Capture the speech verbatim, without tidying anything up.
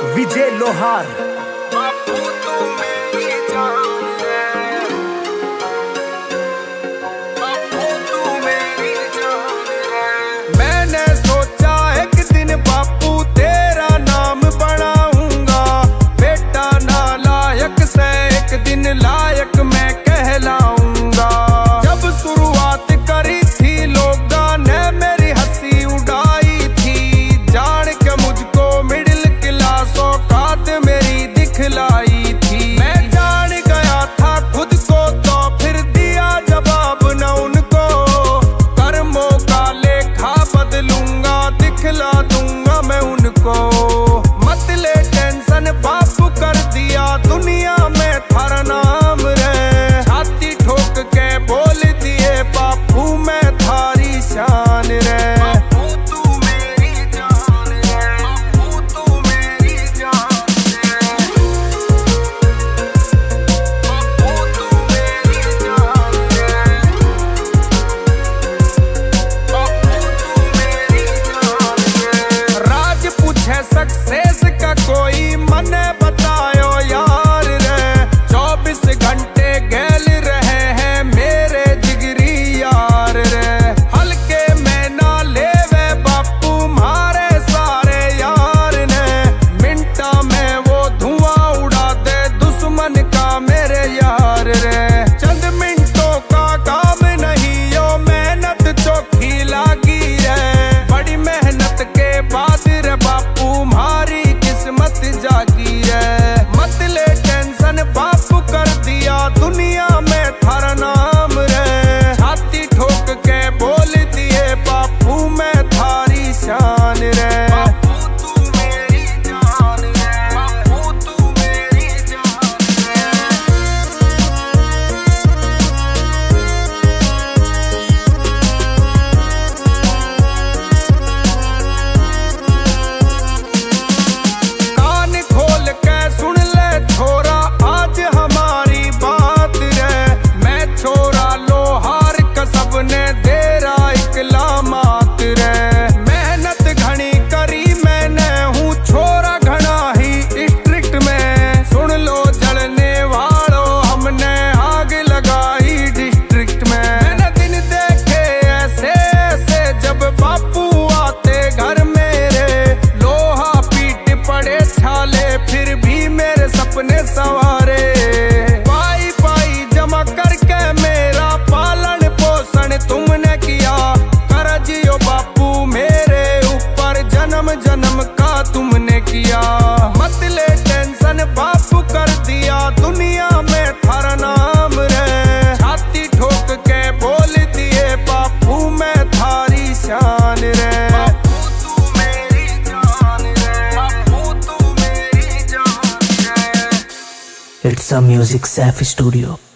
विजय लोहार। बापू तू मेरी जान है, बापू तू मेरी जान है। मैंने सोचा एक दिन बापू तेरा नाम बनाऊंगा, बेटा नालायक से एक दिन लायक मैं कहलाऊंगा। जब शुरुआत करी थी लोगों ने मेरी हंसी उड़ाई थी, जान के मुझको मिडिल क्लास औकात मेरी दिखलाई थी। मैं जान गया था खुद को तो फिर दिया जवाब न उनको, कर्मों का लेखा बदलूंगा दिखला दूंगा मैं उनको। मत ले टेंशन बापू कर दिया दुनिया में थारा नाम रे, छाती ठोक के बोल दिए बापू मैं थारी शान रे। सक्सेस का कोई मने बतायो यार रे, चौबीस घंटे गैल रहे हैं मेरे जिगरी यार रे। हल्के में ना लेवे बापू मारे सारे यार ने, मिनटा में वो धुआं उड़ा दे दुश्मन का मेरे यार रे। चंद मिनटों का काम नहीं यो मेहनत चौखी लागी रे, बड़ी मेहनत के बाद रे बापू मारी किस्मत जागी है। मत ले टेंशन बापू कर दिया दुनिया में थारा नाम रे, छाती ठोक के बोल दिए बापू मैं थारी शान रे। बापू तू मेरी जान है, बापू तू मेरी जान है। कान खोल के सुन ले छोरा आज हमारी बात रे, मैं छोरा लोहार कसब ने तेरा इकलामात रे। मेहनत घनी करी मैंने हूँ छोरा घना ही स्ट्रिक्ट में, सुन लो जलने वालों हमने आग लगाई डिस्ट्रिक्ट में। मैंने दिन देखे ऐसे ऐसे जब बापू आते घर मेरे, लोहा पीट पड़े छाले फिर भी मेरे सपने सवारे। पाई पाई जमा करके मेरा पालन पोषण तुमने किया, कर जियो बापू मेरे ऊपर जन्म जन्म का तुमने किया। मत ले टेंशन बापू कर दिया दुनिया में थारा नाम रे, छाती ठोक के बोल दिए बापू मैं थारी शान रे। बापू तू मेरी जान रे, बापू तू मेरी जान रे। It's a music safe studio.